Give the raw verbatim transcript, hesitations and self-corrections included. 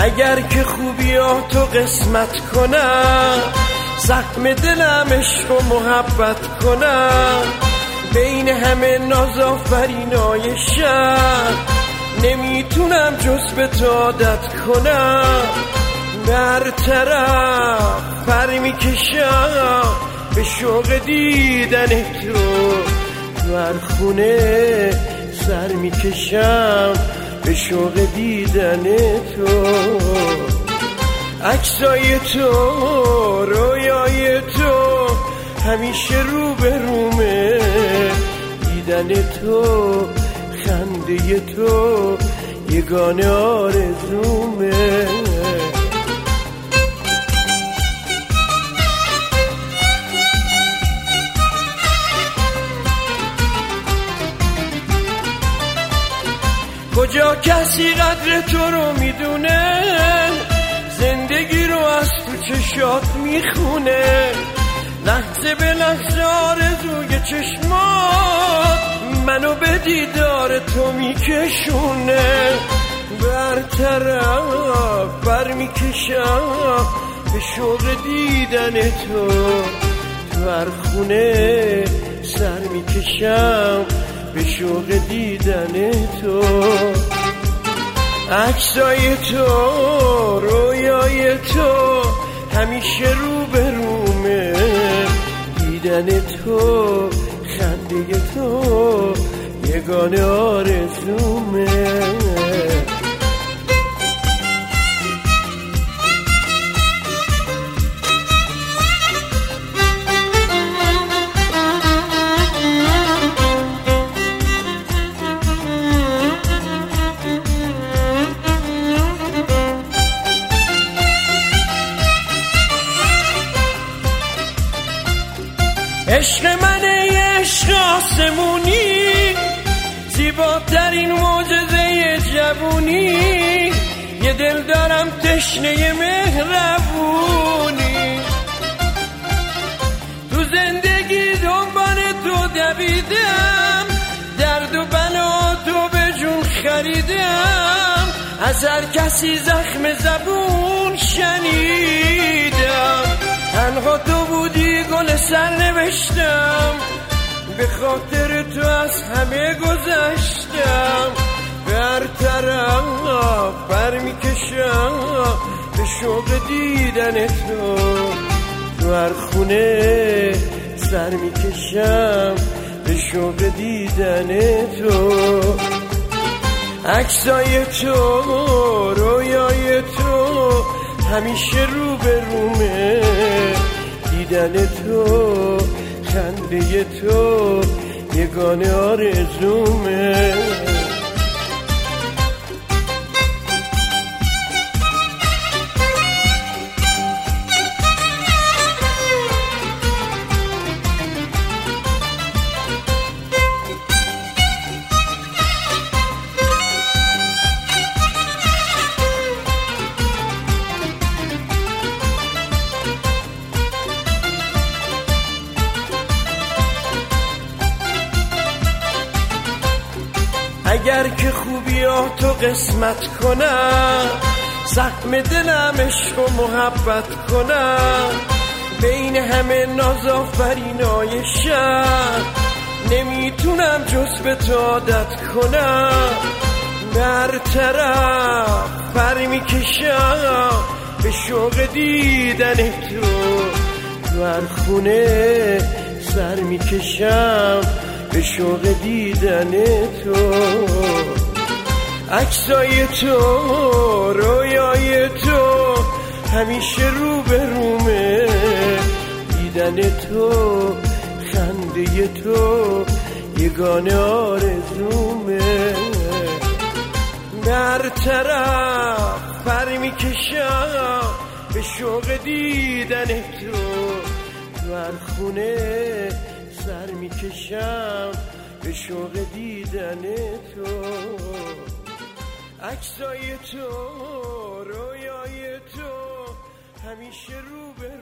اگر که خوبیاتو قسمت کنم، زخم دلم عشق و محبت کنم، بین همه نازآفرینای شهر نمیتونم جز به تو عادت کنم. برطرف پر میکشم به شوق دیدن تو، تو هر خونه سر میکشم به شوق دیدن تو. عکسای تو، رویای تو همیشه رو به رومه، دیدن تو، خنده تو یگانه آرزومه. کجا کسی قدر تو رو میدونه، زندگی رو از تو چشات میخونه، لحظه به لحظه آرزوی چشمات منو به دیدار تو میکشونه. برطرف بر میکشم به شوق دیدن تو، تو هر خونه سر میکشم به شوق دیدن تو. عکسای تو، رویای تو همیشه رو به رومه، دیدن تو، خنده تو یگانه آرزومه. عشق منه عشق آسمونی، زیباترین معجزه جوونی، یه دل دارم تشنه مهربونی، تو زندگی دنبال تو دویدم، درد و بلا تو به جون خریدم، از هر کسی زخم زبون شنیدم، تنها تو بودی گل سر نوشتم، به خاطر تو از همه گذشتم. برطرف بر میکشم به شوق دیدن تو، تو هر خونه سر میکشم به شوق دیدن تو. عکسای تو، رویای تو همیشه رو به رومه، دیدن تو، خنده تو یگانه آرزومه. اگر که خوبیاتو قسمت کنم، زخم دلم عشق و محبت کنم، بین همه نازآفرینای شهر نمیتونم جز به تو عادت کنم. برطرف پر میکشم به شوق دیدن تو، تو هر خونه سر میکشم به شوق دیدن تو. عکسای تو، رویای تو همیشه رو به رومه، دیدن تو، خنده تو یگانه آرزومه. برطرف پر میکشم به شوق دیدن تو، تو هر خونه سر میکشم به شوق دیدن تو. عکسای تو، رویای تو همیشه رو به